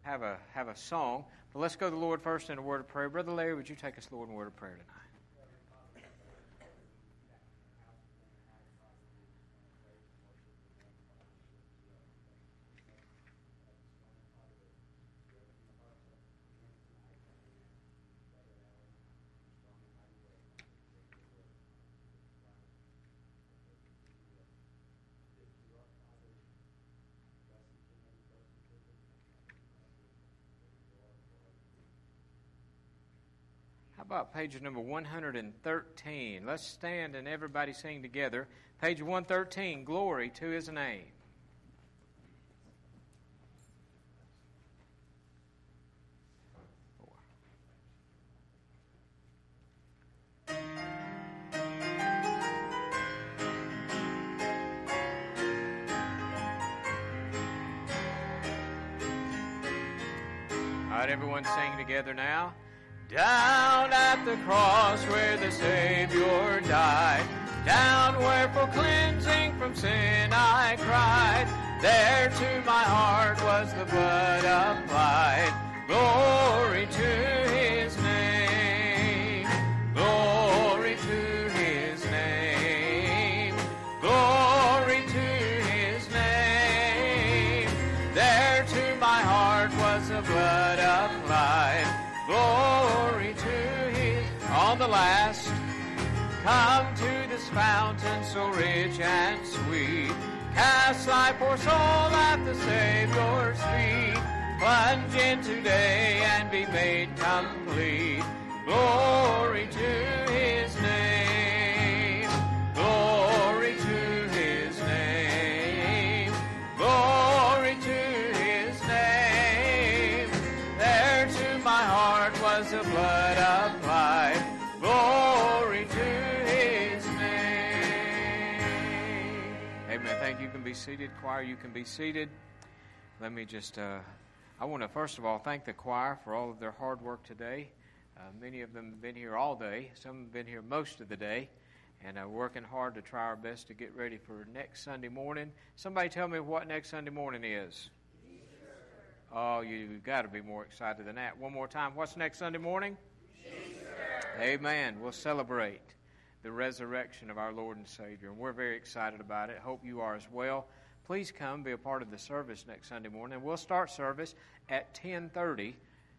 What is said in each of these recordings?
have a song. But let's go to the Lord first in a word of prayer. Brother Larry, would you take us, Lord, in a word of prayer tonight? How about page number 113? Let's stand and everybody sing together. Page 113, Glory to His Name. All right, everyone sing together now. Down at the cross where the Savior died, down where for cleansing from sin I cried, there to my heart was the blood applied. Glory to His name, glory to His name, glory to His name. There to my heart was the blood applied. Glory to His. On the last, come to this fountain so rich and sweet. Cast thy poor soul at the Savior's feet. Plunge in today and be made complete. Glory to His name. Glory to His name. Glory to His name. There to my heart was the blood applied. Glory to His name. Amen. Thank you. You can be seated. Choir, you can be seated. Let me just, I want to first of all thank the choir for all of their hard work today. Many of them have been here all day. Some have been here most of the day. And working hard to try our best to get ready for next Sunday morning. Somebody tell me what next Sunday morning is. Oh, you've got to be more excited than that. One more time. What's next Sunday morning? Easter. Amen. We'll celebrate the resurrection of our Lord and Savior. And we're very excited about it. Hope you are as well. Please come be a part of the service next Sunday morning. And we'll start service at 10:30.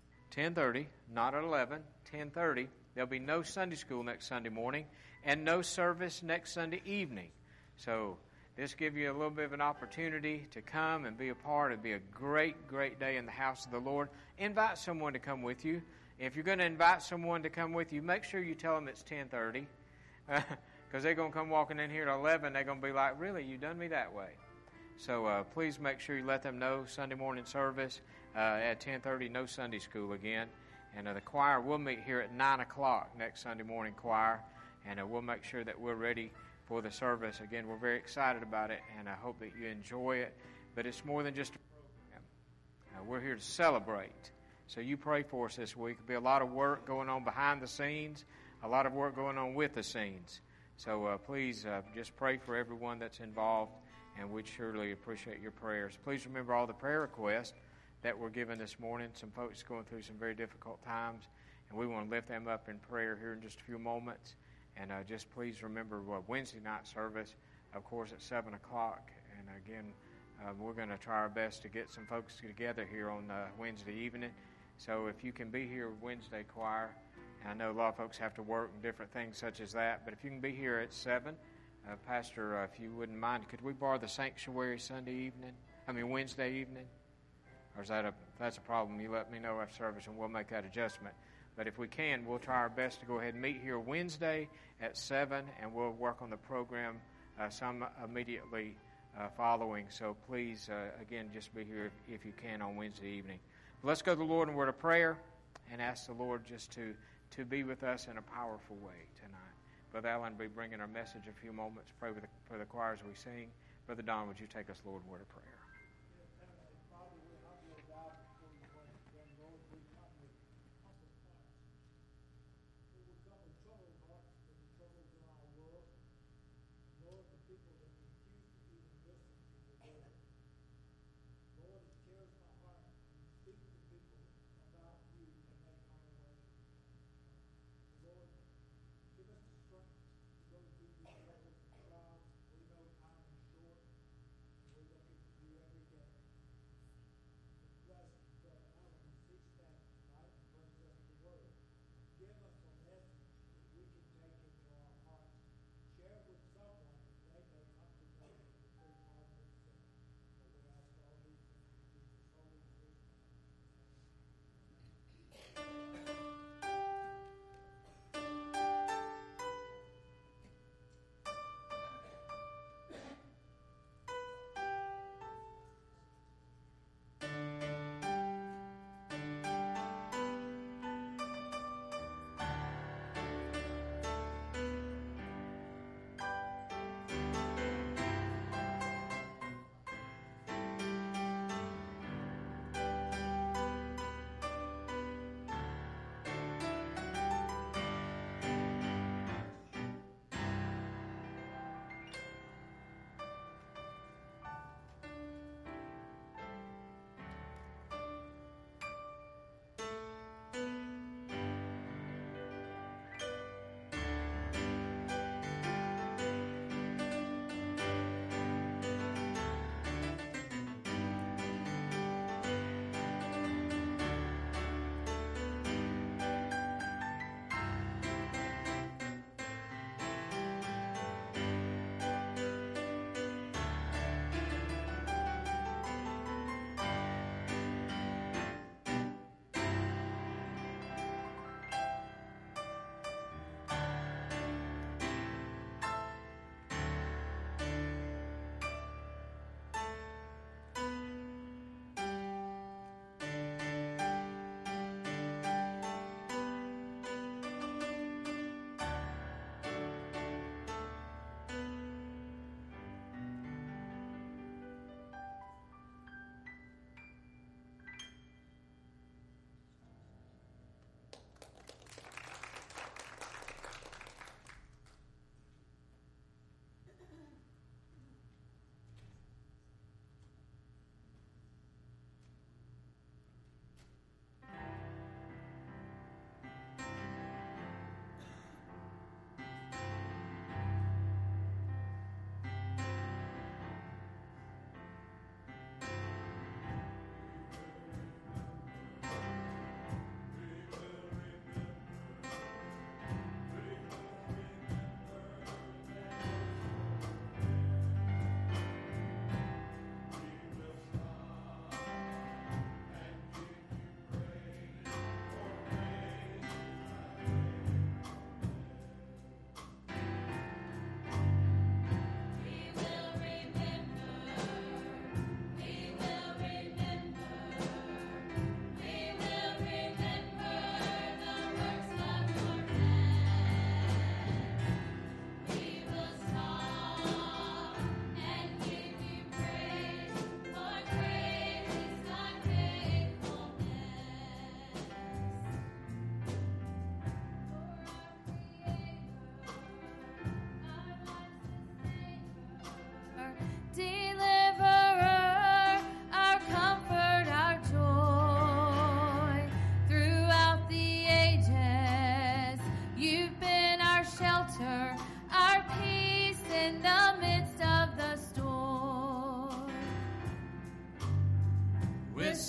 10:30, not at 11. 10:30. There'll be no Sunday school next Sunday morning and no service next Sunday evening. So this gives you a little bit of an opportunity to come and be a part. It'll be a great, great day in the house of the Lord. Invite someone to come with you. If you're going to invite someone to come with you, make sure you tell them it's 10:30. Because they're going to come walking in here at 11. They're going to be like, really, you done me that way? So please make sure you let them know Sunday morning service at 10:30, no Sunday school again. And the choir will meet here at 9 o'clock next Sunday morning, choir. And we'll make sure that we're ready for the service. Again, we're very excited about it, and I hope that you enjoy it. But it's more than just a program. We're here to celebrate. So you pray for us this week. There'll be a lot of work going on behind the scenes, a lot of work going on with the scenes. So please just pray for everyone that's involved, and we'd surely appreciate your prayers. Please remember all the prayer requests that were given this morning. Some folks going through some very difficult times, and we want to lift them up in prayer here in just a few moments. And just please remember Wednesday night service, of course, at 7 o'clock. And again, we're going to try our best to get some folks together here on Wednesday evening. So if you can be here Wednesday, choir, and I know a lot of folks have to work and different things such as that, but if you can be here at 7, Pastor, if you wouldn't mind, could we borrow the sanctuary Wednesday evening? Or is that's a problem, you let me know after service and we'll make that adjustment. But if we can, we'll try our best to go ahead and meet here Wednesday at 7, and we'll work on the program some immediately following. So please, again, just be here if you can on Wednesday evening. But let's go to the Lord in a word of prayer and ask the Lord just to be with us in a powerful way tonight. Brother Allen will be bringing our message in a few moments. Pray for the choir as we sing. Brother Don, would you take us, Lord, in a word of prayer? Lord, it tears my heart when you speak to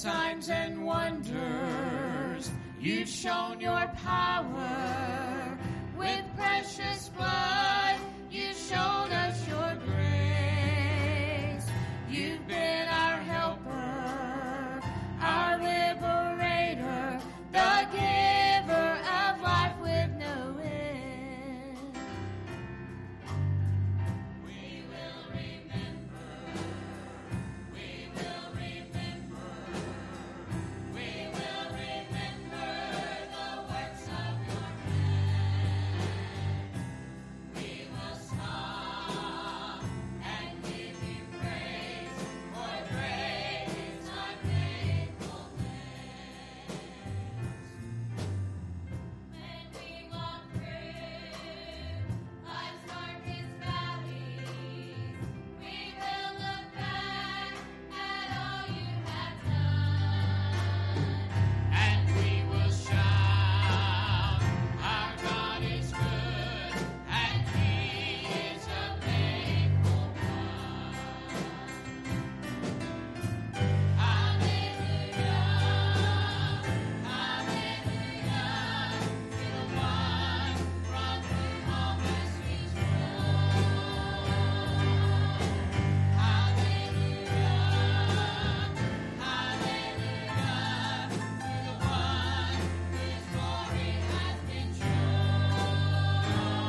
signs and wonders. You've shown your power. With precious blood, you showed us your grace. You've been our helper, our liberator, the giver of life with no end. We will remember, we will remember, we will remember the works of your hand. We will stop and give you praise, for great is thy faithfulness. When we walk through life's darkest valleys, we will look back at all you have done, and we will shout, our God is good, and He is a faithful one. Hallelujah, hallelujah, to the one brought through all mercy's road. Hallelujah, hallelujah, to the one whose glory has been shown.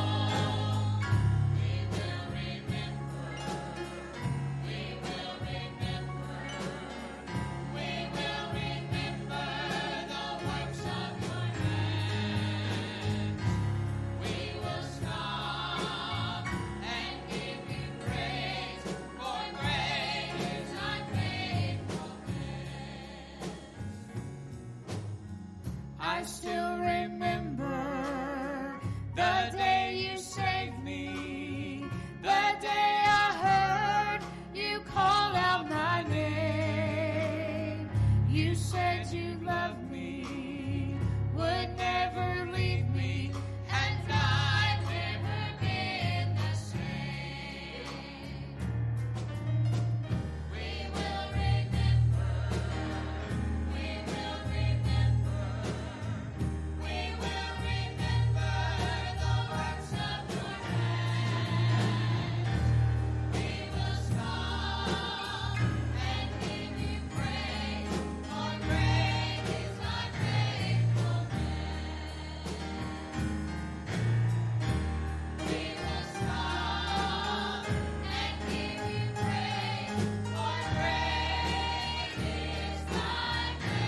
We will remember, we will remember, we will remember the works of your hands. We will stop and give you praise, for great is thy faithfulness. I still remember the day you saved me, the day I heard you call out my name. You said you loved me, would never leave me, and I've never been the same. We will remember, we will remember, we will remember the works of your hands. We will stop and give you praise, for great is thy faithfulness. We will stop and give you praise, for great is thy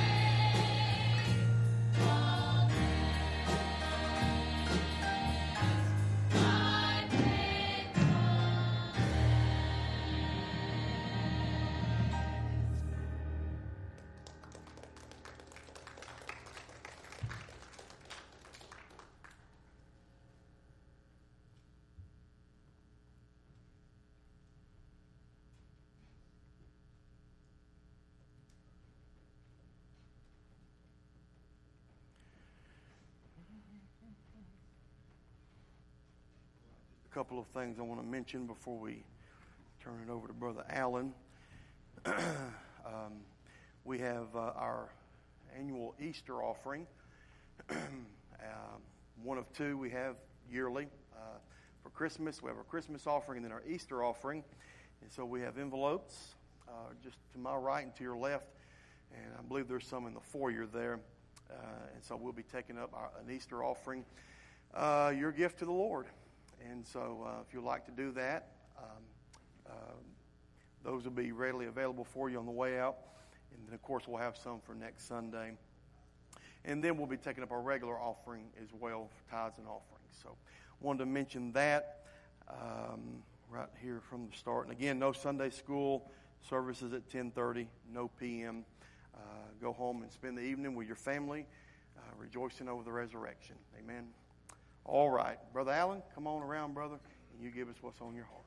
A couple of things I want to mention before we turn it over to Brother Allen. We have our annual Easter offering. One of two we have yearly. For Christmas, we have our Christmas offering and then our Easter offering. And so we have envelopes just to my right and to your left. And I believe there's some in the foyer there. And so we'll be taking up an Easter offering, your gift to the Lord. And so if you'd like to do that, those will be readily available for you on the way out. And then, of course, we'll have some for next Sunday. And then we'll be taking up our regular offering as well for tithes and offerings. So wanted to mention that right here from the start. And again, no Sunday school services at 10:30, no p.m. Go home and spend the evening with your family, rejoicing over the resurrection. Amen. All right. Brother Allen, come on around, brother, and you give us what's on your heart.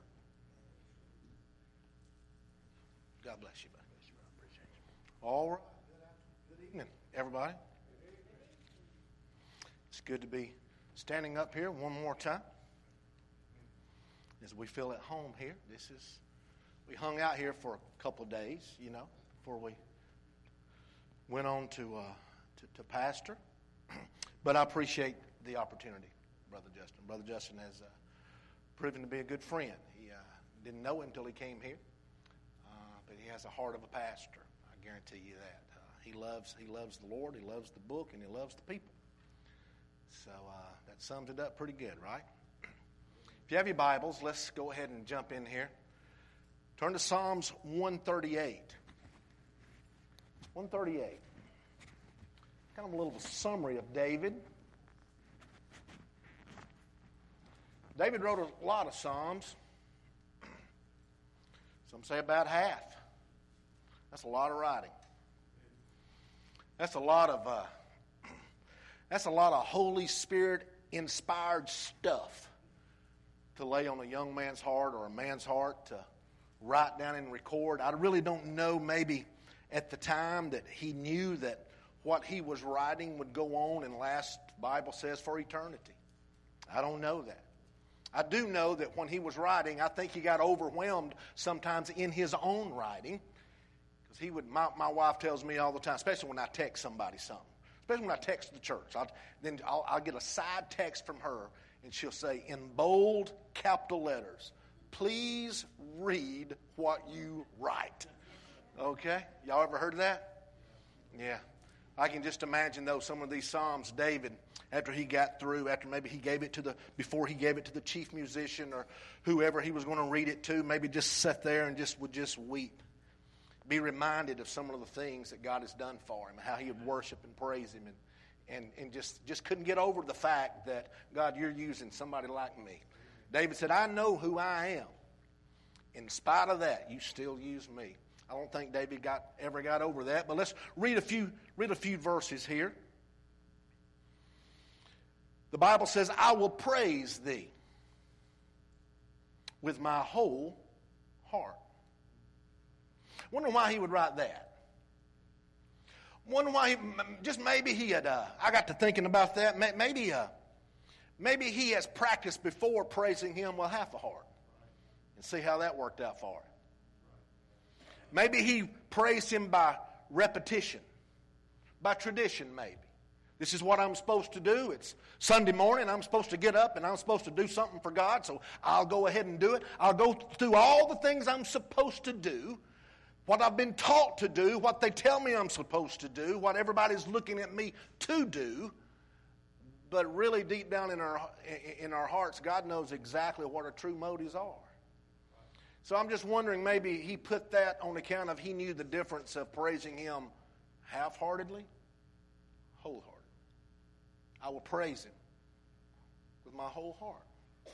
God bless you, buddy. Appreciate you. All right. Good evening, everybody. It's good to be standing up here one more time as we feel at home here. We hung out here for a couple of days, before we went on to pastor. But I appreciate the opportunity, Brother Justin. Brother Justin has proven to be a good friend. He didn't know it until he came here, but he has the heart of a pastor. I guarantee you that. He loves the Lord, he loves the book, and he loves the people. So that sums it up pretty good, right? If you have your Bibles, let's go ahead and jump in here. Turn to Psalms 138. 138. Kind of a little summary of David. David wrote a lot of Psalms. Some say about half. That's a lot of writing. That's a lot of Holy Spirit inspired stuff to lay on a young man's heart or a man's heart to write down and record. I really don't know, maybe at the time that he knew that what he was writing would go on and last, the Bible says, for eternity. I don't know that. I do know that when he was writing, I think he got overwhelmed sometimes in his own writing. Because he would, my wife tells me all the time, especially when I text somebody something, especially when I text the church, I'll get a side text from her, and she'll say, in bold capital letters, please read what you write. Okay? Y'all ever heard of that? Yeah. I can just imagine, though, some of these Psalms, David, after he got through, after maybe before he gave it to the chief musician or whoever he was going to read it to, maybe just sat there and would weep. Be reminded of some of the things that God has done for him, how he would worship and praise him, and just couldn't get over the fact that, God, you're using somebody like me. David said, I know who I am. In spite of that, you still use me. I don't think David ever got over that, but let's read a few verses here. The Bible says, I will praise thee with my whole heart. Wonder why he would write that. Wonder why maybe he had, I got to thinking about that, maybe he has practiced before praising him with half a heart. And see how that worked out for him. Maybe he praised him by repetition, by tradition maybe. This is what I'm supposed to do. It's Sunday morning. I'm supposed to get up and I'm supposed to do something for God, so I'll go ahead and do it. I'll go through all the things I'm supposed to do, what I've been taught to do, what they tell me I'm supposed to do, what everybody's looking at me to do. But really deep down in our hearts, God knows exactly what our true motives are. So I'm just wondering, maybe he put that on account of he knew the difference of praising him half-heartedly, wholeheartedly. I will praise him with my whole heart.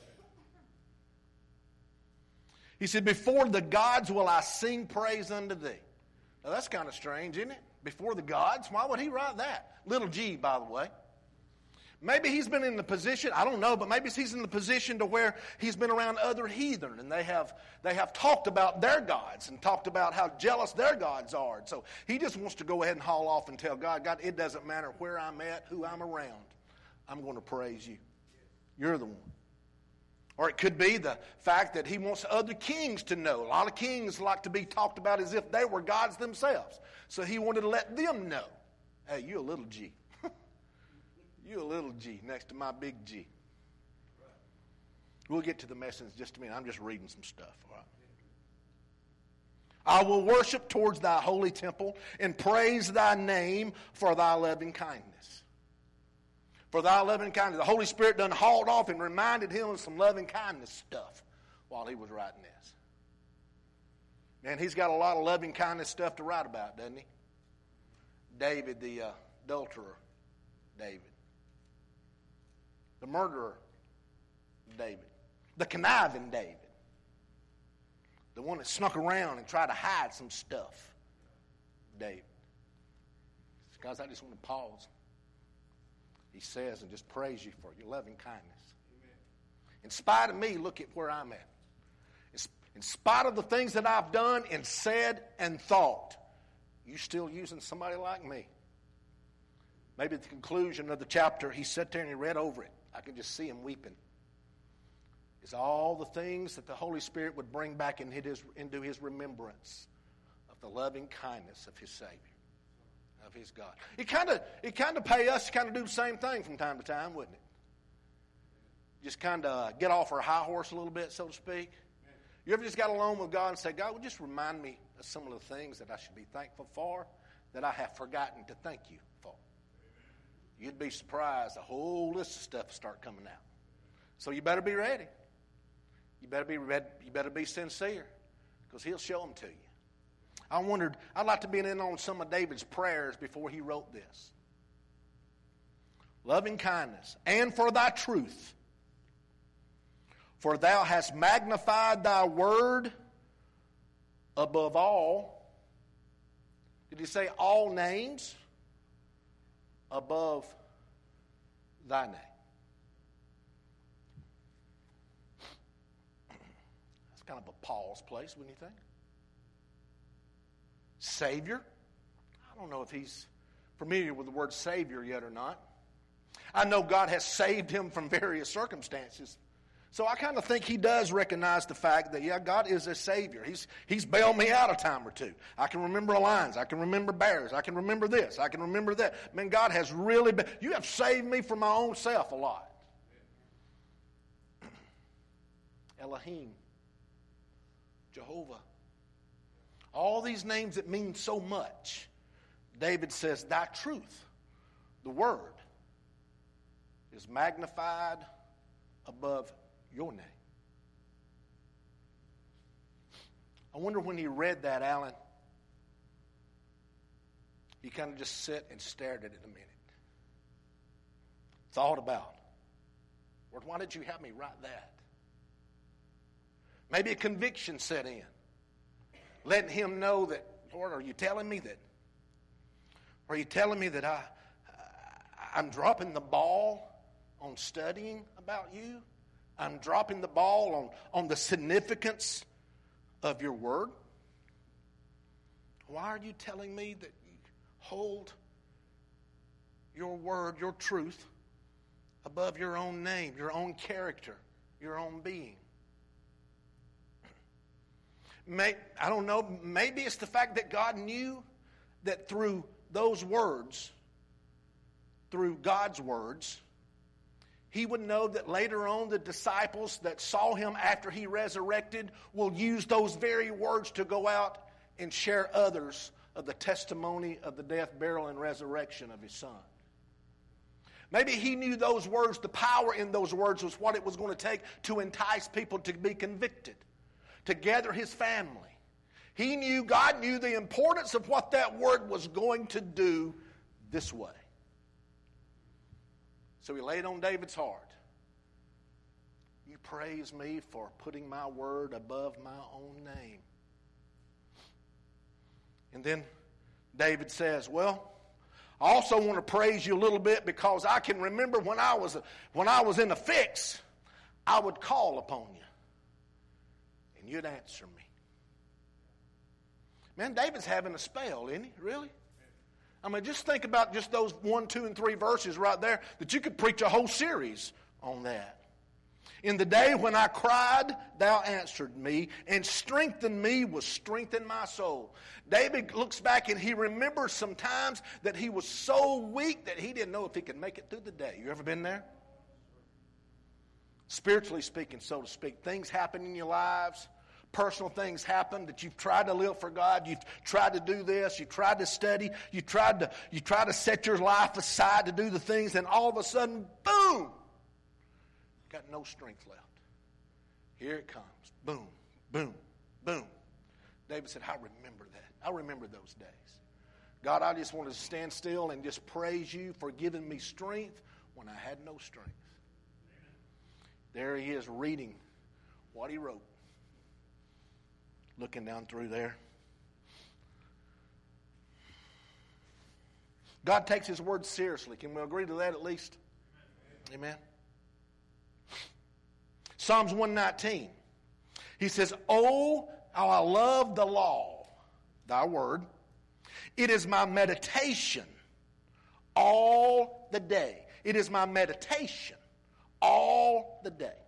He said, before the gods will I sing praise unto thee. Now that's kind of strange, isn't it? Before the gods? Why would he write that? Little g, by the way. Maybe he's been in the position, I don't know, but maybe he's in the position to where he's been around other heathen and they have talked about their gods and talked about how jealous their gods are. And so he just wants to go ahead and haul off and tell God, God, it doesn't matter where I'm at, who I'm around. I'm going to praise you. You're the one. Or it could be the fact that he wants other kings to know. A lot of kings like to be talked about as if they were gods themselves. So he wanted to let them know, hey, you're a little G. You're a little G next to my big G. We'll get to the message in just a minute. I'm just reading some stuff. All right. I will worship towards thy holy temple and praise thy name for thy loving kindness. For thy loving kindness. The Holy Spirit done hauled off and reminded him of some loving kindness stuff while he was writing this. Man, he's got a lot of loving kindness stuff to write about, doesn't he? David, the adulterer, David. The murderer, David. The conniving David. The one that snuck around and tried to hide some stuff, David. Guys, I just want to pause. He says, and just praise you for your loving kindness. Amen. In spite of me, look at where I'm at. In spite of the things that I've done and said and thought, you still using somebody like me. Maybe at the conclusion of the chapter, he sat there and he read over it. I can just see him weeping. It's all the things that the Holy Spirit would bring back into his remembrance of the loving kindness of his Savior. of his God. It kind of pay us to kind of do the same thing from time to time, wouldn't it? Just kind of get off our high horse a little bit, so to speak. You ever just got alone with God and say, God, would you just remind me of some of the things that I should be thankful for that I have forgotten to thank you for? You'd be surprised. A whole list of stuff will start coming out. So you better be ready. You better be ready. You better be sincere, because he'll show them to you. I'd like to be in on some of David's prayers before he wrote this. Loving kindness, and for thy truth, for thou hast magnified thy word above all. Did he say all names? Above thy name. That's kind of a pause place, wouldn't you think? Savior. I don't know if he's familiar with the word Savior yet or not. I know God has saved him from various circumstances. So I kind of think he does recognize the fact that, yeah, God is a Savior. He's bailed me out a time or two. I can remember lions. I can remember bears. I can remember this. I can remember that. Man, God has really been, you have saved me from my own self a lot. Elohim. Jehovah. All these names that mean so much. David says, thy truth, the word, is magnified above your name. I wonder when he read that, Alan, he kind of just sat and stared at it a minute. Thought about, Lord, why did you have me write that? Maybe a conviction set in. Letting him know that, Lord, are you telling me that I'm dropping the ball on studying about you? I'm dropping the ball on the significance of your word? Why are you telling me that you hold your word, your truth, above your own name, your own character, your own being? I don't know, maybe it's the fact that God knew that through those words, through God's words, he would know that later on the disciples that saw him after he resurrected will use those very words to go out and share others of the testimony of the death, burial, and resurrection of his son. Maybe he knew those words, the power in those words was what it was going to take to entice people to be convicted, to gather his family. God knew the importance of what that word was going to do this way. So he laid on David's heart. You praise me for putting my word above my own name. And then David says, well, I also want to praise you a little bit because I can remember when I was in a fix, I would call upon you. And you'd answer me. Man, David's having a spell, isn't he? Really? I mean, just think about just those 1, 2, and 3 verses right there that you could preach a whole series on that. In the day when I cried, thou answered me, and strengthened me was strengthened my soul. David looks back and he remembers some times that he was so weak that he didn't know if he could make it through the day. You ever been there? Spiritually speaking, so to speak, things happen in your lives. Personal things happen that you've tried to live for God. You've tried to do this. You've tried to study. You tried to set your life aside to do the things, and all of a sudden, boom! Got no strength left. Here it comes. Boom, boom, boom. David said, I remember that. I remember those days. God, I just wanted to stand still and just praise you for giving me strength when I had no strength. There he is reading what he wrote. Looking down through there. God takes his word seriously. Can we agree to that at least? Amen. Psalms 119. He says, oh, how I love the law, thy word. It is my meditation all the day. It is my meditation all the day.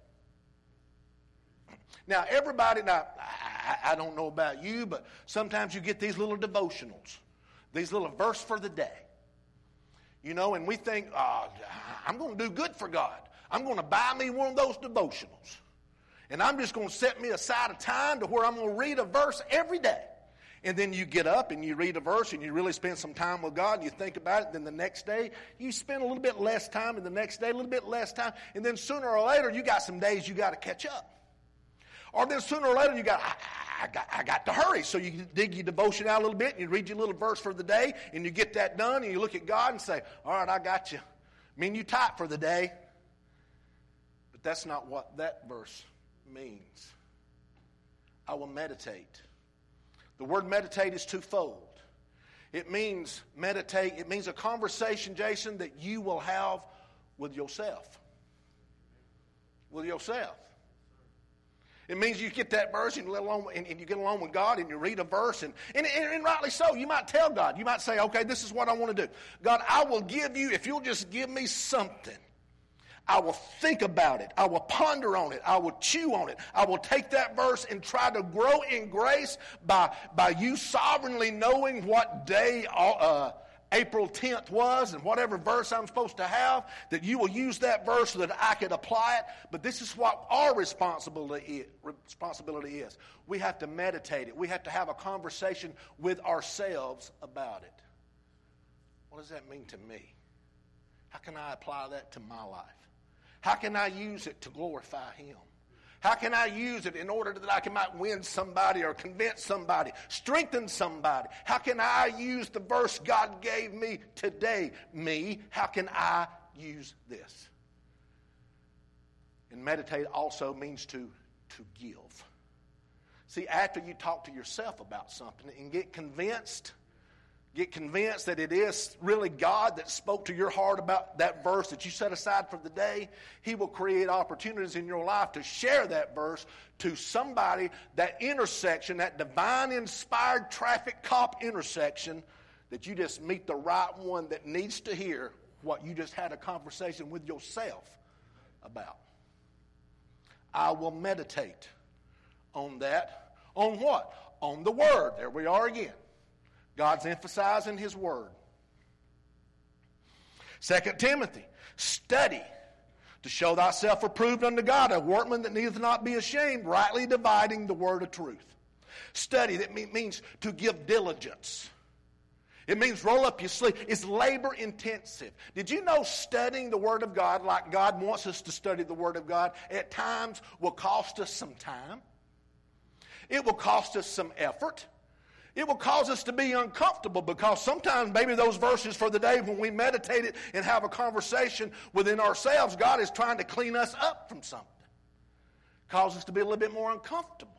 Now, everybody, I don't know about you, but sometimes you get these little devotionals These little verse for the day. You know, and we think, I'm going to do good for God. I'm going to buy me one of those devotionals. And I'm just going to set me aside a time to where I'm going to read a verse every day. And then you get up and you read a verse and you really spend some time with God and you think about it. Then the next day you spend a little bit less time, and the next day a little bit less time. And then sooner or later you got some days you got to catch up. Or then sooner or later you got, I got to hurry. So you dig your devotion out a little bit and you read your little verse for the day and you get that done and you look at God and say, all right, I got you. I mean, you type for the day. But that's not what that verse means. I will meditate. The word meditate is twofold. It means meditate. It means a conversation, Jason, that you will have with yourself. With yourself. It means you get that verse and you get along with God and you read a verse. And rightly so. You might tell God. You might say, okay, this is what I want to do. God, I will give you, if you'll just give me something, I will think about it. I will ponder on it. I will chew on it. I will take that verse and try to grow in grace by you sovereignly knowing what day April 10th was and whatever verse I'm supposed to have, that you will use that verse so that I could apply it. But this is what our responsibility is. We have to meditate it. We have to have a conversation with ourselves about it. What does that mean to me? How can I apply that to my life? How can I use it to glorify Him? How can I use it in order that I might win somebody or convince somebody, strengthen somebody? How can I use the verse God gave me today? How can I use this? And meditate also means to give. See, after you talk to yourself about something and get convinced that it is really God that spoke to your heart about that verse that you set aside for the day, He will create opportunities in your life to share that verse to somebody, that intersection, that divine inspired traffic cop intersection, that you just meet the right one that needs to hear what you just had a conversation with yourself about. I will meditate on that. On what? On the Word. There we are again. God's emphasizing His Word. 2 Timothy, study to show thyself approved unto God, a workman that needeth not be ashamed, rightly dividing the word of truth. Study, that means to give diligence. It means roll up your sleeve. It's labor intensive. Did you know studying the Word of God like God wants us to study the Word of God at times will cost us some time? It will cost us some effort. It will cause us to be uncomfortable because sometimes maybe those verses for the day when we meditate it and have a conversation within ourselves, God is trying to clean us up from something. Cause us to be a little bit more uncomfortable.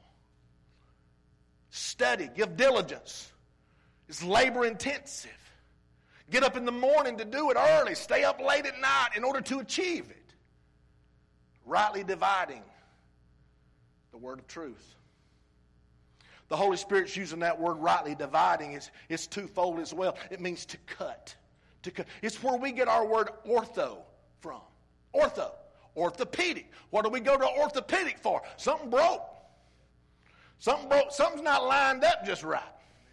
Study, give diligence. It's labor intensive. Get up in the morning to do it early. Stay up late at night in order to achieve it. Rightly dividing the word of truth. The Holy Spirit's using that word rightly dividing. It's twofold as well. It means to cut. To cut. It's where we get our word ortho from. Ortho. Orthopedic. What do we go to orthopedic for? Something broke. Something broke. Something's not lined up just right.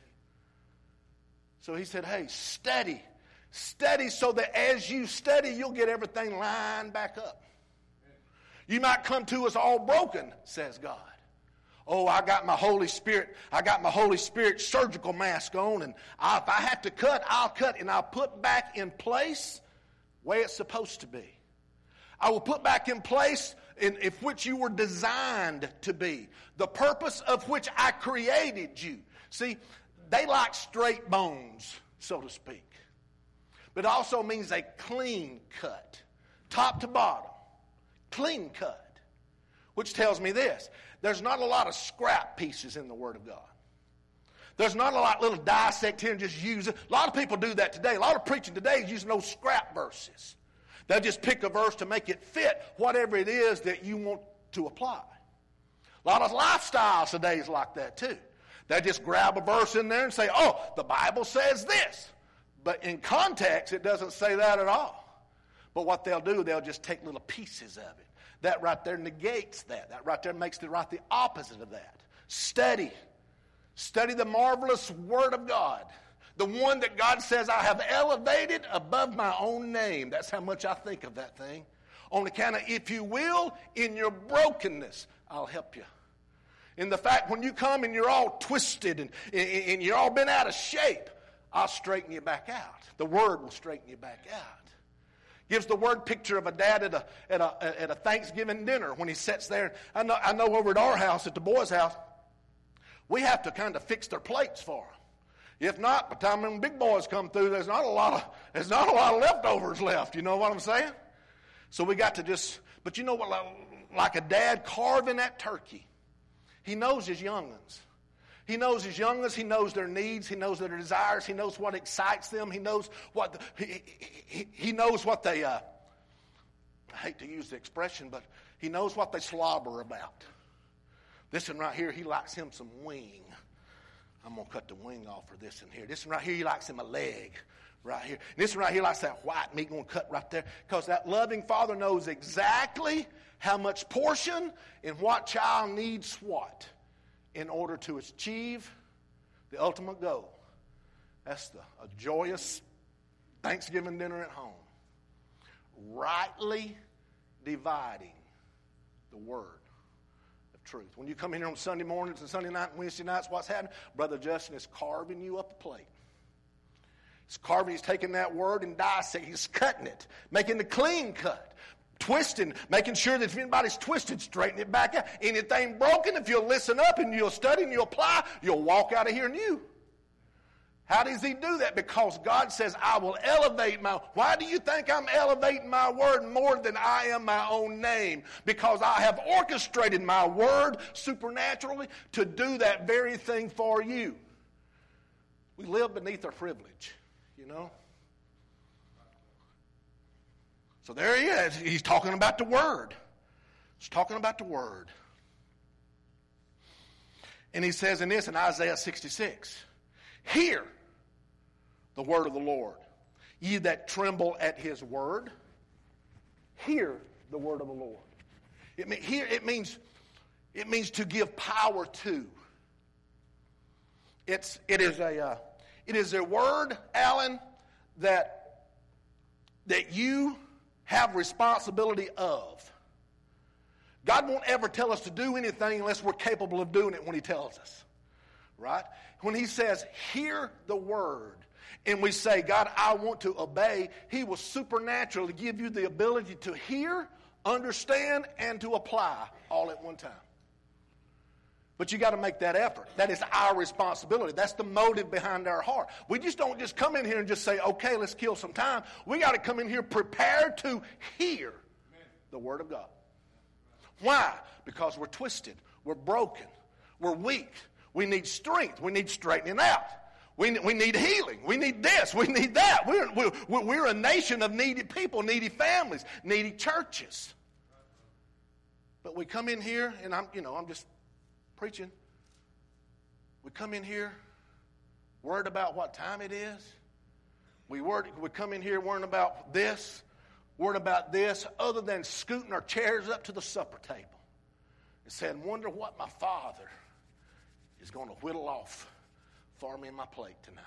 So he said, hey, study. Study so that as you study, you'll get everything lined back up. You might come to us all broken, says God. Oh, I got my Holy Spirit surgical mask on, and if I have to cut, I'll cut, and I'll put back in place the way it's supposed to be. I will put back in place in which you were designed to be, the purpose of which I created you. See, they like straight bones, so to speak. But it also means a clean cut, top to bottom, clean cut. Which tells me this, there's not a lot of scrap pieces in the Word of God. There's not a lot of little dissect here and just use it. A lot of people do that today. A lot of preaching today is using those scrap verses. They'll just pick a verse to make it fit whatever it is that you want to apply. A lot of lifestyles today is like that too. They just grab a verse in there and say, oh, the Bible says this. But in context, it doesn't say that at all. But what they'll do, they'll just take little pieces of it. That right there negates that. That right there makes it right the opposite of that. Study. Study the marvelous Word of God. The one that God says I have elevated above my own name. That's how much I think of that thing. On account of, if you will, in your brokenness, I'll help you. In the fact when you come and you're all twisted and you're all been out of shape, I'll straighten you back out. The Word will straighten you back out. Gives the Word picture of a dad at a Thanksgiving dinner when he sits there. I know over at our house, at the boys' house, we have to kind of fix their plates for them. If not, by the time them big boys come through, there's not a lot of leftovers left. You know what I'm saying? So we got to just, but you know what, like a dad carving that turkey, he knows his young'uns. He knows his young'uns. He knows their needs. He knows their desires. He knows what excites them. He knows what he knows what they. I hate to use the expression, but he knows what they slobber about. This one right here, he likes him some wing. I'm gonna cut the wing off for this one here. This one right here, he likes him a leg. Right here. This one right here likes that white meat. Going to cut right there. Because that loving father knows exactly how much portion and what child needs what in order to achieve the ultimate goal. That's a joyous Thanksgiving dinner at home. Rightly dividing the word of truth. When you come in here on Sunday mornings and Sunday night and Wednesday nights, what's happening? Brother Justin is carving you up a plate. He's carving, he's taking that word and dissecting, he's cutting it, making the clean cut, twisting, making sure that if anybody's twisted, straighten it back out. Anything broken, if you'll listen up and you'll study and you'll apply, you'll walk out of here new. How does he do that? Because God says, I will elevate my... Why do you think I'm elevating my word more than I am my own name? Because I have orchestrated my word supernaturally to do that very thing for you. We live beneath our privilege. You know? So there he is. He's talking about the Word. He's talking about the Word. And he says in this, in Isaiah 66, hear the word of the Lord. Ye that tremble at his word, hear the word of the Lord. It means to give power to. It is a word, Alan, that you have responsibility of. God won't ever tell us to do anything unless we're capable of doing it when he tells us. Right? When he says, hear the word, and we say, God, I want to obey, he will supernaturally give you the ability to hear, understand, and to apply all at one time. But you got to make that effort. That is our responsibility. That's the motive behind our heart. We just don't just come in here and just say, okay, let's kill some time. We got to come in here prepared to hear the word of God. Why? Because we're twisted. We're broken. We're weak. We need strength. We need straightening out. We need healing. We need this. We need that. We're a nation of needy people, needy families, needy churches. But we come in here, and I'm just preaching. We come in here worried about what time it is. We come in here worrying about this, worried about this, other than scooting our chairs up to the supper table and saying, wonder what my Father is going to whittle off for me in my plate tonight.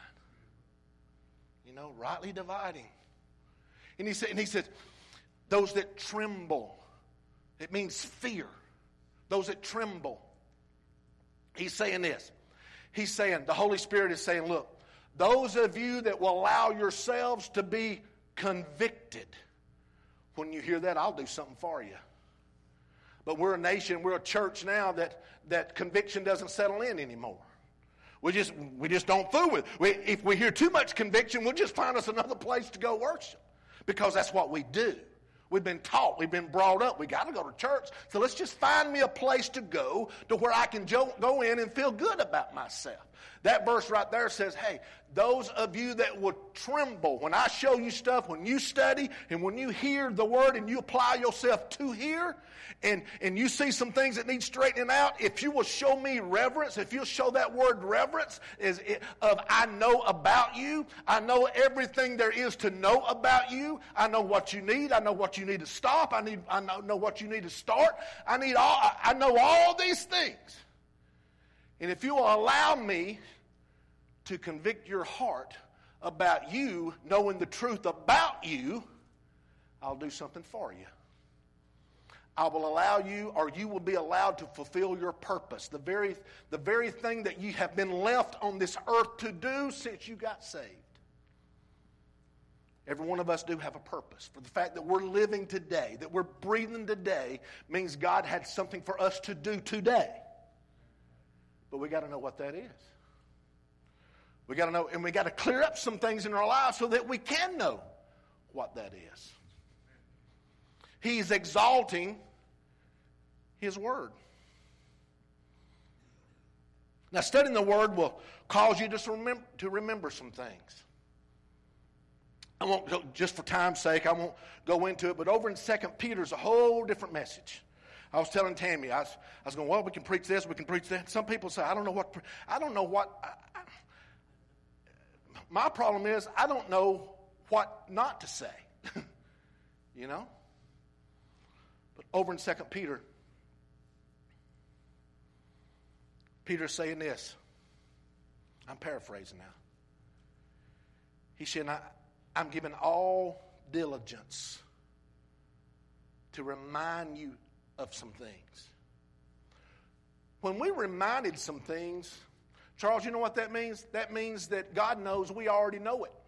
You know, rightly dividing. And he said, those that tremble, it means fear. Those that tremble. He's saying this. He's saying, the Holy Spirit is saying, look, those of you that will allow yourselves to be convicted, when you hear that, I'll do something for you. But we're a nation, we're a church now that conviction doesn't settle in anymore. We just don't fool with it. If we hear too much conviction, we'll just find us another place to go worship. Because that's what we do. We've been taught. We've been brought up. We got to go to church. So let's just find me a place to go to where I can go in and feel good about myself. That verse right there says, hey, those of you that will tremble, when I show you stuff, when you study, and when you hear the word and you apply yourself to hear, and you see some things that need straightening out, if you will show me reverence, if you'll show that word reverence, I know about you, I know everything there is to know about you, I know what you need, I know what you need to stop, I know what you need to start, I know all these things. And if you will allow me to convict your heart about you knowing the truth about you, I'll do something for you. I will allow you, or you will be allowed to fulfill your purpose, the very thing that you have been left on this earth to do since you got saved. Every one of us do have a purpose. For the fact that we're living today, that we're breathing today, means God had something for us to do today. But we got to know what that is. We got to know, and we got to clear up some things in our lives so that we can know what that is. He's exalting His Word. Now, studying the Word will cause you to remember some things. I won't go, just for time's sake, I won't go into it, but over in 2 Peter's a whole different message. I was telling Tammy, I was going, well, we can preach this, we can preach that. Some people say, I don't know what. My problem is, I don't know what not to say. You know? But over in 2 Peter, Peter's saying this. I'm paraphrasing now. He said, I'm giving all diligence to remind you of some things. When we reminded some things, Charles, you know what that means? That means that God knows we already know it.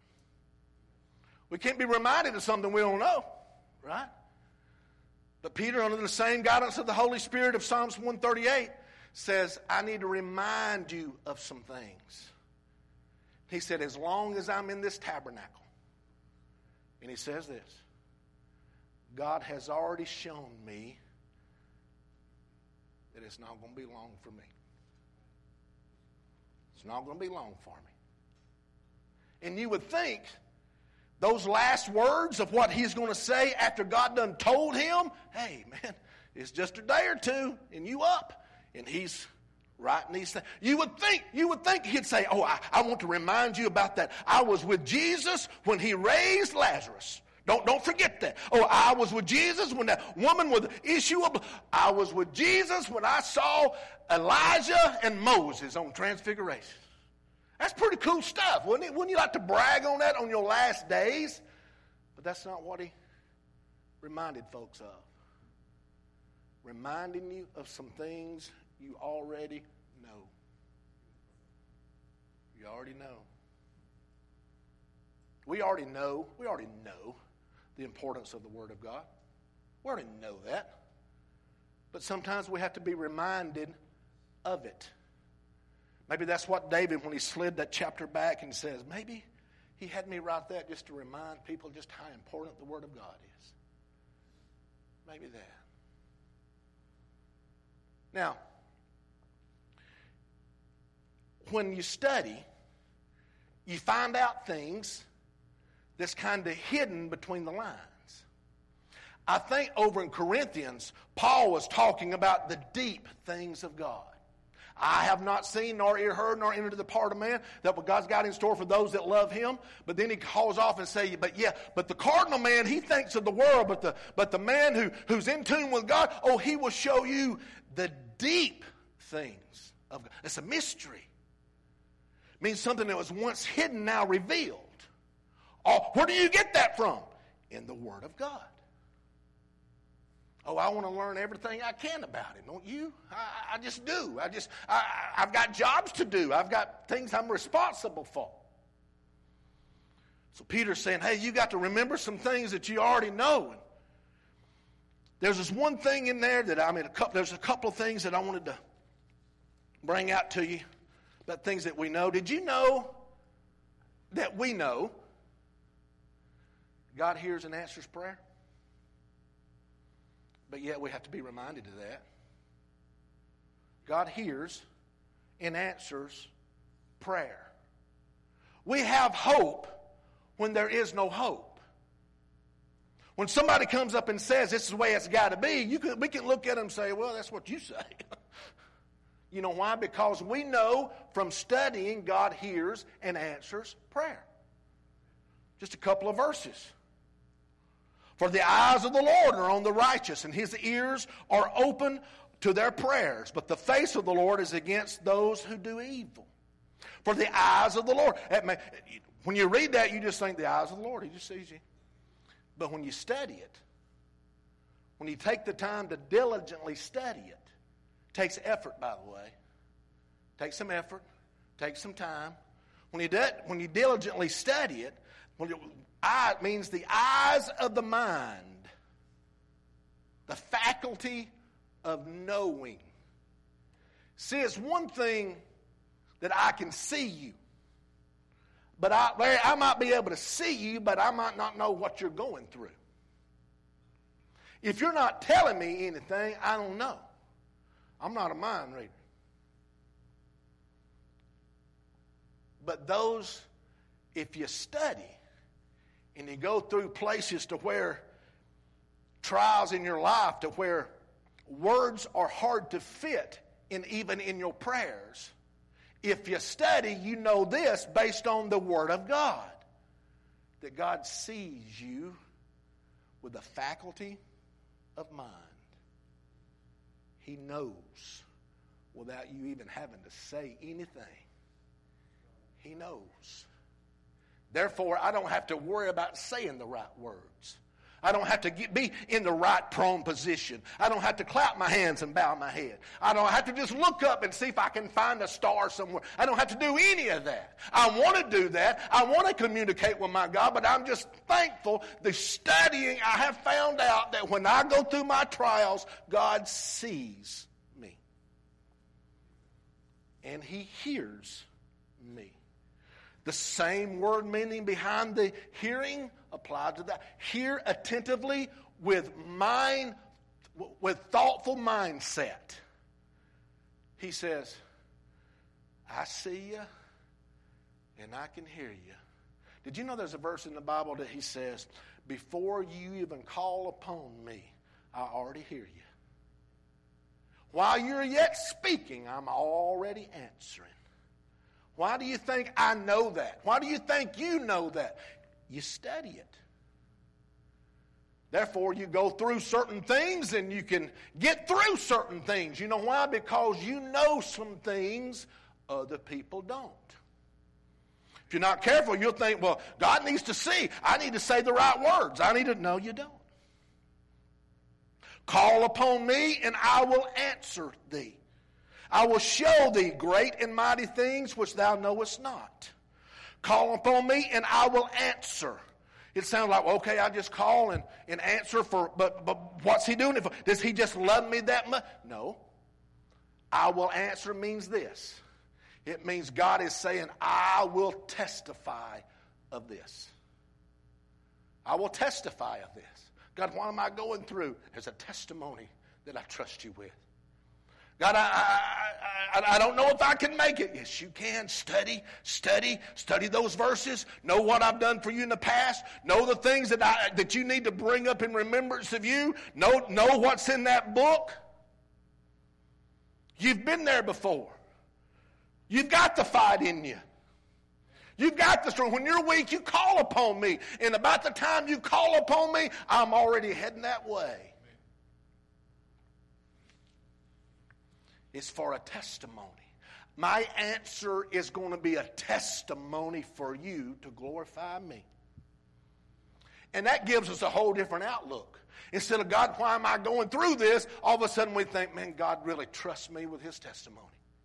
We can't be reminded of something we don't know, right? But Peter, under the same guidance of the Holy Spirit of Psalms 138, says, I need to remind you of some things. He said, as long as I'm in this tabernacle, and he says this, God has already shown me that it's not going to be long for me. It's not going to be long for me. And you would think those last words of what he's going to say after God done told him, hey, man, it's just a day or two and you up. And he's writing these things. You would think he'd say, oh, I want to remind you about that. I was with Jesus when he raised Lazarus. Don't forget that. Oh, I was with Jesus when that woman with the issue of blood. I was with Jesus when I saw Elijah and Moses on Transfiguration. That's pretty cool stuff, wouldn't it? Wouldn't you like to brag on that on your last days? But that's not what he reminded folks of. Reminding you of some things you already know. You already know. We already know the importance of the Word of God. We already know that. But sometimes we have to be reminded of it. Maybe that's what David, when he slid that chapter back and says, maybe he had me write that just to remind people just how important the Word of God is. Maybe that. Now, when you study, you find out things that's kind of hidden between the lines. I think over in Corinthians, Paul was talking about the deep things of God. I have not seen, nor ear heard, nor entered the part of man that what God's got in store for those that love him. But then he calls off and say, but the cardinal man, he thinks of the world, but the man who's in tune with God, oh, he will show you the deep things of God. It's a mystery. It means something that was once hidden, now revealed. Oh, where do you get that from? In the Word of God. Oh, I want to learn everything I can about Him, don't you? I just do. I've got jobs to do. I've got things I'm responsible for. So Peter's saying, hey, you got to remember some things that you already know. And there's this one thing in there that there's a couple of things that I wanted to bring out to you, about things that we know. Did you know that we know God hears and answers prayer? But yet we have to be reminded of that. God hears and answers prayer. We have hope when there is no hope. When somebody comes up and says this is the way it's got to be, we can look at them and say, well, that's what you say. You know why? Because we know from studying God hears and answers prayer. Just a couple of verses. For the eyes of the Lord are on the righteous, and His ears are open to their prayers. But the face of the Lord is against those who do evil. For the eyes of the Lord. When you read that, you just think the eyes of the Lord. He just sees you. But when you study it, when you take the time to diligently study it, takes effort, by the way. Takes some effort. Takes some time. When you diligently study it, it means the eyes of the mind. The faculty of knowing. See, it's one thing that I can see you. But I might be able to see you, but I might not know what you're going through. If you're not telling me anything, I don't know. I'm not a mind reader. But those, if you study and you go through places to where trials in your life, to where words are hard to fit even in your prayers, if you study, you know this based on the Word of God, that God sees you with a faculty of mind. He knows without you even having to say anything. He knows. Therefore, I don't have to worry about saying the right words. I don't have to be in the right prone position. I don't have to clap my hands and bow my head. I don't have to just look up and see if I can find a star somewhere. I don't have to do any of that. I want to do that. I want to communicate with my God, but I'm just thankful the studying I have found out that when I go through my trials, God sees me. And He hears me. The same word meaning behind the hearing applied to that. Hear attentively with thoughtful mindset. He says, I see you and I can hear you. Did you know there's a verse in the Bible that He says, before you even call upon me, I already hear you. While you're yet speaking, I'm already answering. Why do you think I know that? Why do you think you know that? You study it. Therefore, you go through certain things and you can get through certain things. You know why? Because you know some things other people don't. If you're not careful, you'll think, well, God needs to see. I need to say the right words. No, you don't. Call upon me and I will answer thee. I will show thee great and mighty things which thou knowest not. Call upon me and I will answer. It sounds like, okay, I just call and answer but what's He doing it for? Does He just love me that much? No. I will answer means this. It means God is saying, I will testify of this. I will testify of this. God, what am I going through? There's a testimony that I trust you with. God, I don't know if I can make it. Yes, you can. Study those verses. Know what I've done for you in the past. Know the things that you need to bring up in remembrance of you. Know what's in that book. You've been there before. You've got the fight in you. You've got the strength. When you're weak, you call upon me. And about the time you call upon me, I'm already heading that way. Is for a testimony. My answer is going to be a testimony for you to glorify me. And that gives us a whole different outlook. Instead of, God, why am I going through this? All of a sudden we think, man, God really trusts me with His testimony.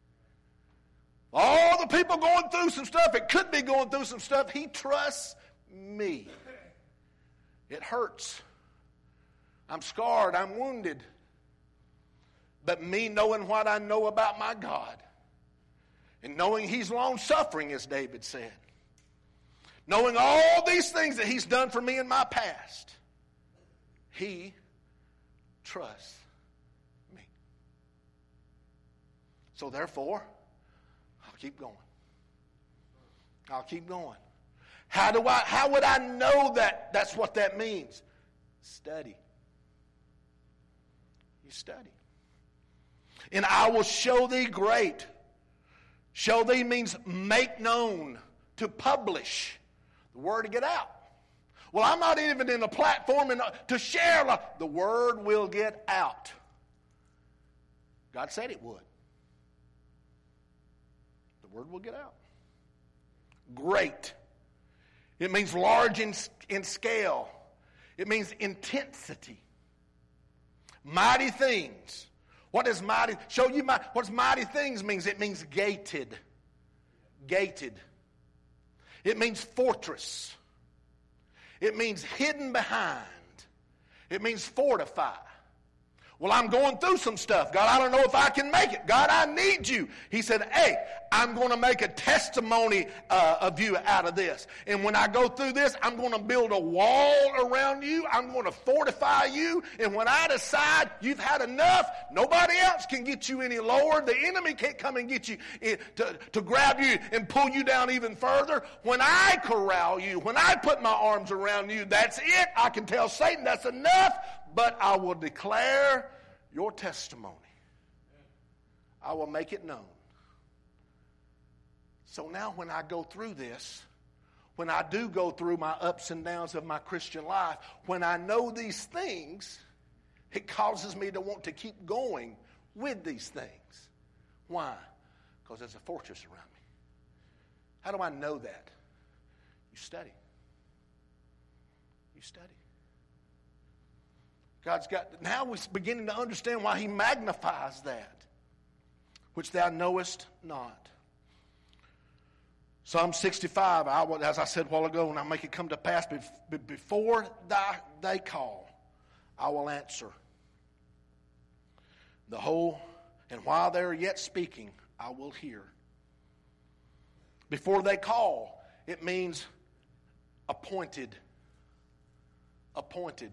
All the people going through some stuff, it could be going through some stuff, He trusts me. It hurts. I'm scarred. I'm wounded. But me knowing what I know about my God, and knowing He's long-suffering, as David said, knowing all these things that He's done for me in my past, He trusts me. So therefore, I'll keep going. I'll keep going. How would I know that that's what that means? Study. You study. And I will show thee great. Show thee means make known, to publish. The word to get out. Well, I'm not even in a platform to share. The word will get out. God said it would. The word will get out. Great. It means large in scale. It means intensity. Mighty things. What does mighty? Show you what does mighty things means? It means gated. Gated. It means fortress. It means hidden behind. It means fortify. Well, I'm going through some stuff. God, I don't know if I can make it. God, I need you. He said, hey, I'm going to make a testimony of you out of this. And when I go through this, I'm going to build a wall around you. I'm going to fortify you. And when I decide you've had enough, nobody else can get you any lower. The enemy can't come and get you to grab you and pull you down even further. When I corral you, when I put my arms around you, that's it. I can tell Satan that's enough. But I will declare your testimony. I will make it known. So now when I go through this, when I do go through my ups and downs of my Christian life, when I know these things, it causes me to want to keep going with these things. Why? Because there's a fortress around me. How do I know that? You study. You study. God's got, now we're beginning to understand why he magnifies that, which thou knowest not. Psalm 65, as I said a while ago, and I make it come to pass, before they call, I will answer. And while they are yet speaking, I will hear. Before they call, it means appointed. Appointed.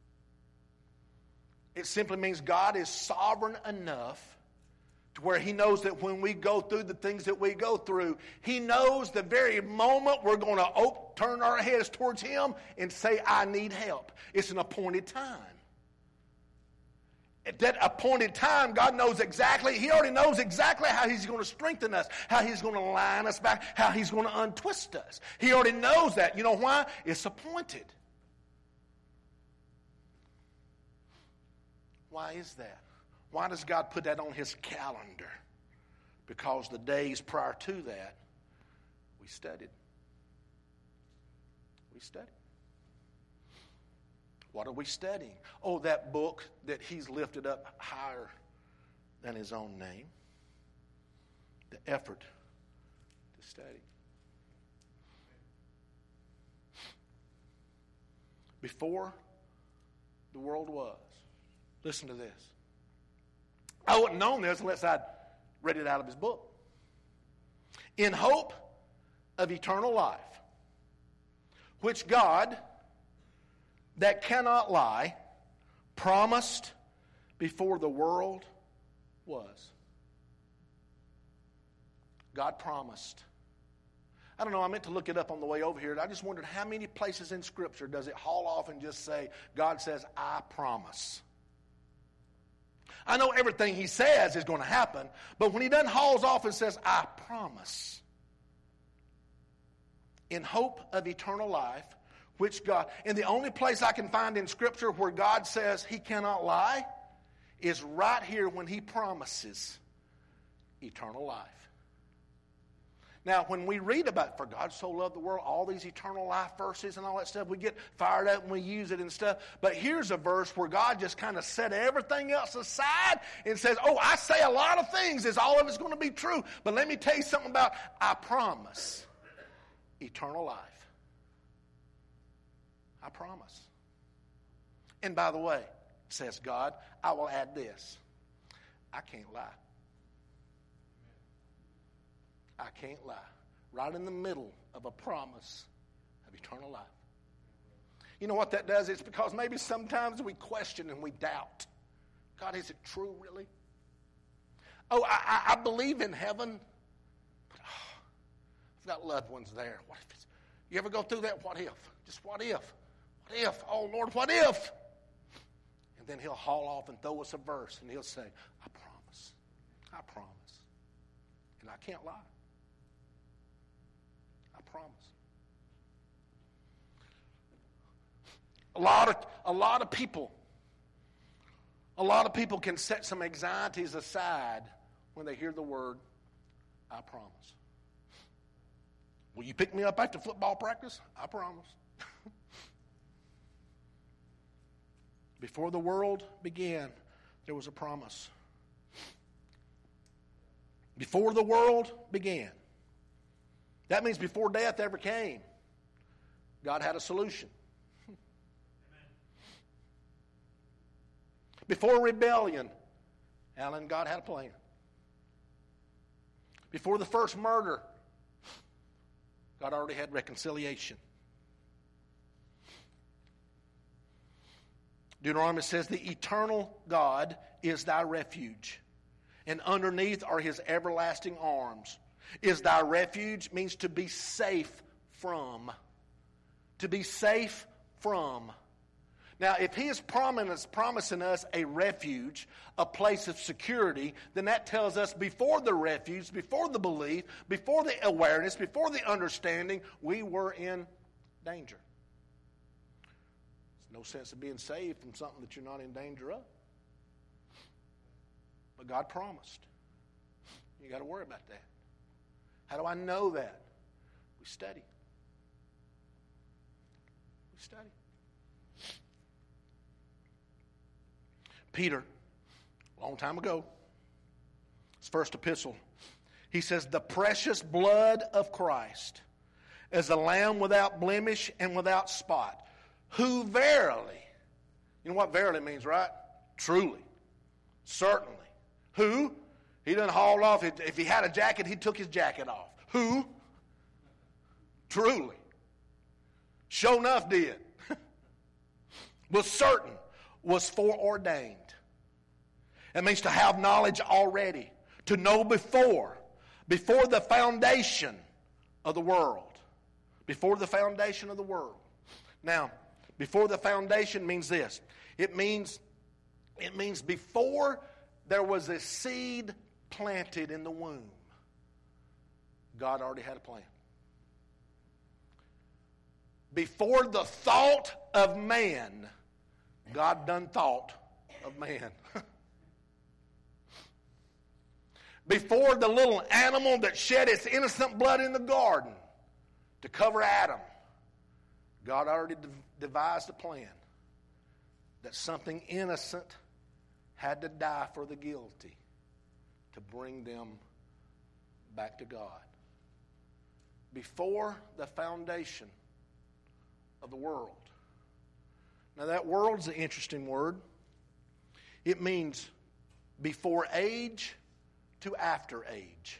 It simply means God is sovereign enough to where he knows that when we go through the things that we go through, he knows the very moment we're going to turn our heads towards him and say, I need help. It's an appointed time. At that appointed time, God knows exactly, he already knows exactly how he's going to strengthen us, how he's going to line us back, how he's going to untwist us. He already knows that. You know why? It's appointed. Why is that? Why does God put that on his calendar? Because the days prior to that, we studied. We studied. What are we studying? Oh, that book that he's lifted up higher than his own name. The effort to study. Before the world was. Listen to this. I wouldn't have known this unless I'd read it out of his book. In hope of eternal life, which God, that cannot lie, promised before the world was. God promised. I don't know, I meant to look it up on the way over here. I just wondered how many places in Scripture does it haul off and just say, God says, I promise. I know everything he says is going to happen, but when he doesn't hauls off and says, I promise. In hope of eternal life, which God, and the only place I can find in Scripture where God says he cannot lie is right here when he promises eternal life. Now, when we read about, for God so loved the world, all these eternal life verses and all that stuff, we get fired up and we use it and stuff. But here's a verse where God just kind of set everything else aside and says, oh, I say a lot of things. Is all of it's going to be true. But let me tell you something about, I promise eternal life. I promise. And by the way, says God, I will add this. I can't lie. I can't lie. Right in the middle of a promise of eternal life. You know what that does? It's because maybe sometimes we question and we doubt. God, is it true really? Oh, I believe in heaven. But I've got loved ones there. What if it's, you ever go through that? What if? Just what if? What if? Oh, Lord, what if? And then he'll haul off and throw us a verse and he'll say, I promise. I promise. And I can't lie. Promise. A lot of people can set some anxieties aside when they hear the word, I promise. Will you pick me up after football practice? I promise. Before the world began, there was a promise. Before the world began. That means before death ever came, God had a solution. Before rebellion, Alan, God had a plan. Before the first murder, God already had reconciliation. Deuteronomy says, the eternal God is thy refuge, and underneath are his everlasting arms. Is thy refuge means to be safe from. To be safe from. Now, if he is promising us a refuge, a place of security, then that tells us before the refuge, before the belief, before the awareness, before the understanding, we were in danger. There's no sense of being saved from something that you're not in danger of. But God promised. You got to worry about that. How do I know that? We study. We study. Peter, a long time ago, his first epistle, he says, the precious blood of Christ as a lamb without blemish and without spot, who verily, you know what verily means, right? Truly, certainly. Who? He didn't haul off. If he had a jacket, he took his jacket off. Who? Truly. Sure enough did. Was certain. Was foreordained. It means to have knowledge already. To know before the foundation of the world. Before the foundation of the world. Now, before the foundation means this. It means before there was a seed planted in the womb, God already had a plan. Before the thought of man, God done thought of man. Before the little animal that shed its innocent blood in the garden to cover Adam, God already devised a plan that something innocent had to die for the guilty to bring them back to God. Before the foundation of the world. Now that world's an interesting word. It means before age to after age.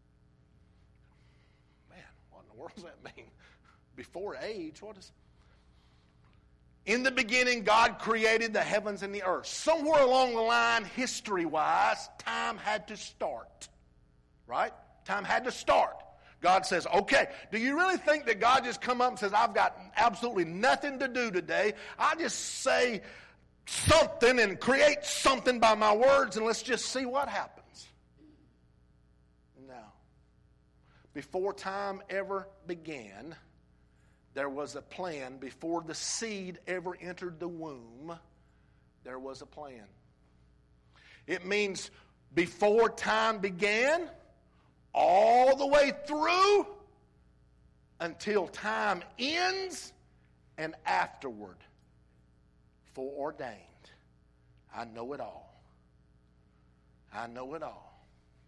Man, what in the world does that mean? Before age? What is... In the beginning, God created the heavens and the earth. Somewhere along the line, history-wise, time had to start. Right? Time had to start. God says, okay, do you really think that God just come up and says, I've got absolutely nothing to do today. I just say something and create something by my words and let's just see what happens. No. Before time ever began, there was a plan. Before the seed ever entered the womb, there was a plan. It means before time began, all the way through until time ends and afterward, foreordained. I know it all. I know it all.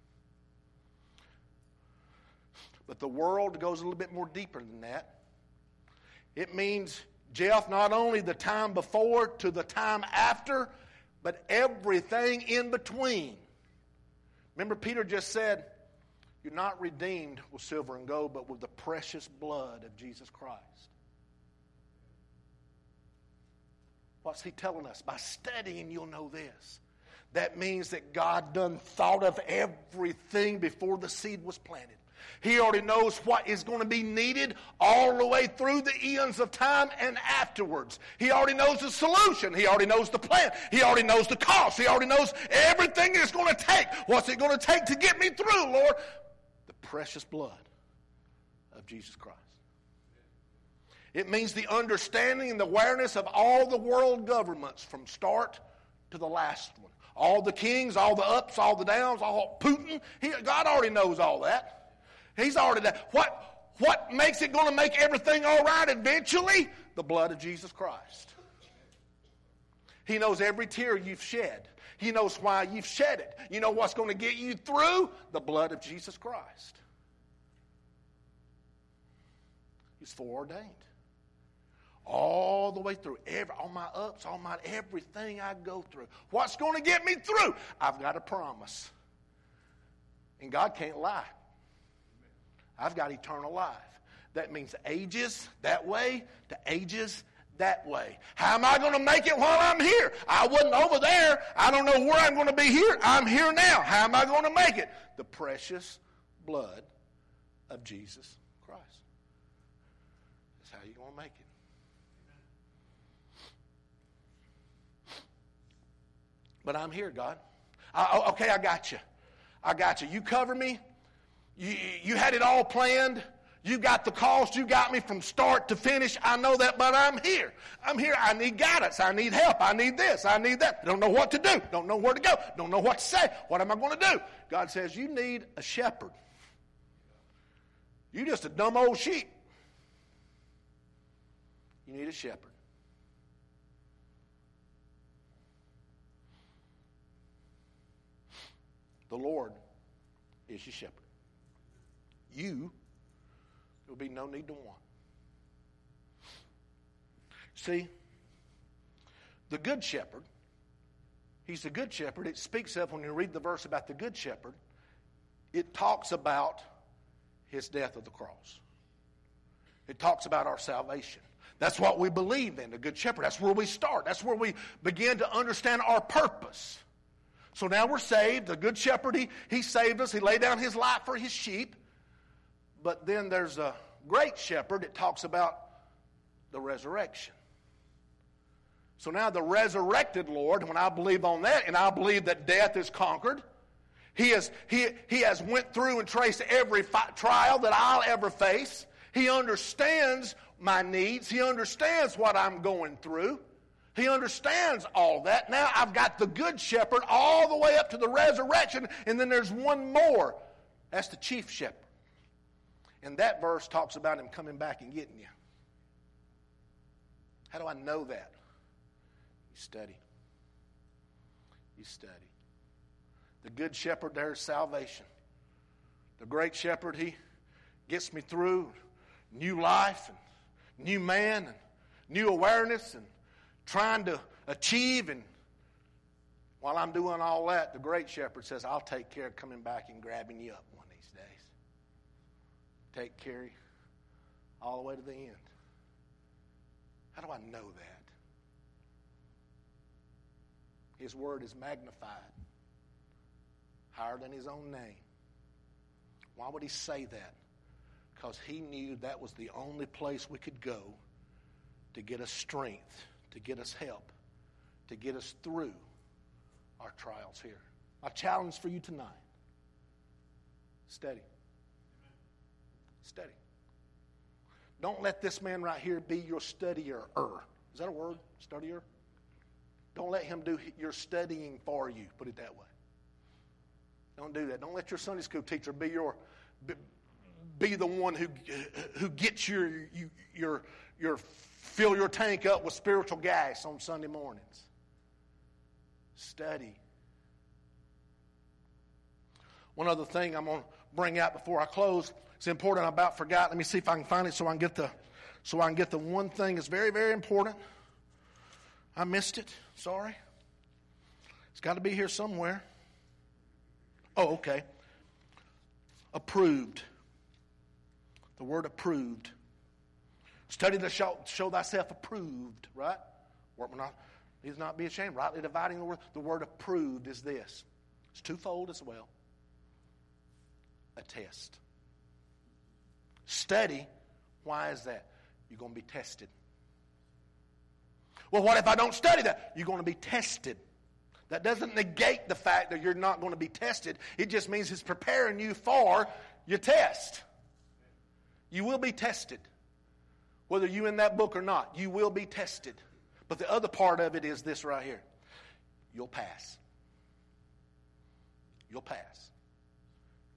But the world goes a little bit more deeper than that. It means, Jeff, not only the time before to the time after, but everything in between. Remember, Peter just said, you're not redeemed with silver and gold, but with the precious blood of Jesus Christ. What's he telling us? By studying, you'll know this. That means that God done thought of everything before the seed was planted. He already knows what is going to be needed all the way through the eons of time and afterwards. He already knows the solution. He already knows the plan. He already knows the cost. He already knows everything it's going to take. What's it going to take to get me through, Lord? The precious blood of Jesus Christ. It means the understanding and the awareness of all the world governments from start to the last one. All the kings, all the ups, all the downs, all Putin. God already knows all that. He's already done. What makes it going to make everything all right eventually? The blood of Jesus Christ. He knows every tear you've shed. He knows why you've shed it. You know what's going to get you through? The blood of Jesus Christ. He's foreordained. All the way through. All my ups, everything I go through. What's going to get me through? I've got a promise. And God can't lie. I've got eternal life. That means ages that way to ages that way. How am I going to make it while I'm here? I wasn't over there. I don't know where I'm going to be here. I'm here now. How am I going to make it? The precious blood of Jesus Christ. That's how you're going to make it. But I'm here, God. Okay, I got you. I got you. You cover me. You had it all planned. You got the cost. You got me from start to finish. I know that, but I'm here. I'm here. I need guidance. I need help. I need this. I need that. Don't know what to do. Don't know where to go. Don't know what to say. What am I going to do? God says, you need a shepherd. You just a dumb old sheep. You need a shepherd. The Lord is your shepherd. There will be no need to want. See, the good shepherd, he's the good shepherd. It speaks of, when you read the verse about the good shepherd, it talks about his death of the cross. It talks about our salvation. That's what we believe in, the good shepherd. That's where we start. That's where we begin to understand our purpose. So now we're saved. The good shepherd, he saved us. He laid down his life for his sheep. But then there's a great shepherd. It talks about the resurrection. So now the resurrected Lord, when I believe on that, and I believe that death is conquered, he has went through and traced every trial that I'll ever face. He understands my needs. He understands what I'm going through. He understands all that. Now I've got the good shepherd all the way up to the resurrection, and then there's one more. That's the chief shepherd. And that verse talks about him coming back and getting you. How do I know that? You study. You study. The good shepherd, there's salvation. The great shepherd, he gets me through new life and new man and new awareness and trying to achieve. And while I'm doing all that, the great shepherd says, I'll take care of coming back and grabbing you up one of these days. Take care of you all the way to the end. How do I know that? His word is magnified, higher than his own name. Why would he say that? Because he knew that was the only place we could go to get us strength, to get us help, to get us through our trials here. My challenge for you tonight, study. Study. Don't let this man right here be your studier. Is that a word? Studier? Don't let him do your studying for you. Put it that way. Don't do that. Don't let your Sunday school teacher be the one who gets your fill your tank up with spiritual gas on Sunday mornings. Study. One other thing I'm going to bring out before I close. It's important. I about forgot. Let me see if I can find it so I can get the one thing that's very, very important. I missed it. Sorry. It's got to be here somewhere. Oh, okay. Approved. The word approved. Study to show thyself approved, right? Need not be ashamed. Rightly dividing the word. The word approved is this. It's twofold as well. A test. Study. Why is that? You're going to be tested. Well, what if I don't study that? You're going to be tested. That doesn't negate the fact that you're not going to be tested. It just means it's preparing you for your test. You will be tested. Whether you're in that book or not, you will be tested. But the other part of it is this right here. You'll pass. You'll pass.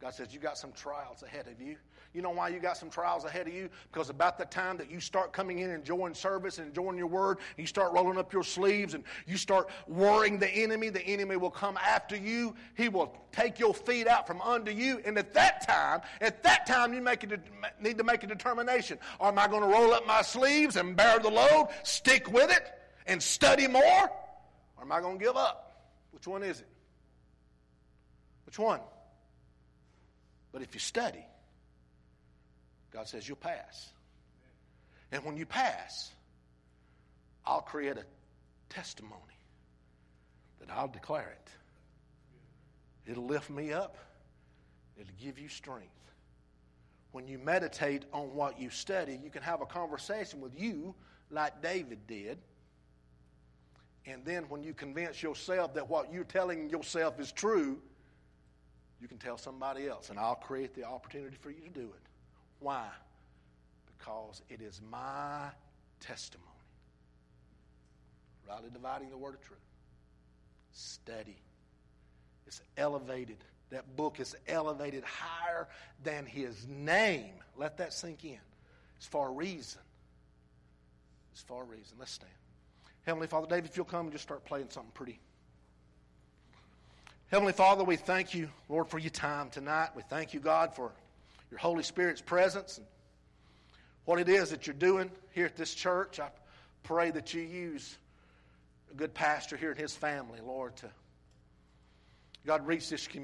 God says, you got some trials ahead of you. You know why you got some trials ahead of you? Because about the time that you start coming in and enjoying service and enjoying your word, and you start rolling up your sleeves and you start worrying the enemy will come after you. He will take your feet out from under you. And at that time, you need to make a determination. Am I going to roll up my sleeves and bear the load, stick with it, and study more? Or am I going to give up? Which one is it? Which one? But if you study, God says you'll pass. And when you pass, I'll create a testimony that I'll declare it. It'll lift me up. It'll give you strength. When you meditate on what you study, you can have a conversation with you like David did. And then when you convince yourself that what you're telling yourself is true, you can tell somebody else, and I'll create the opportunity for you to do it. Why? Because it is my testimony. Rightly dividing the word of truth. Study. It's elevated. That book is elevated higher than his name. Let that sink in. It's for a reason. It's for a reason. Let's stand. Heavenly Father, David, if you'll come and just start playing something pretty. Heavenly Father, we thank you, Lord, for your time tonight. We thank you, God, for your Holy Spirit's presence and what it is that you're doing here at this church. I pray that you use a good pastor here and his family, Lord, to, God, reach this community.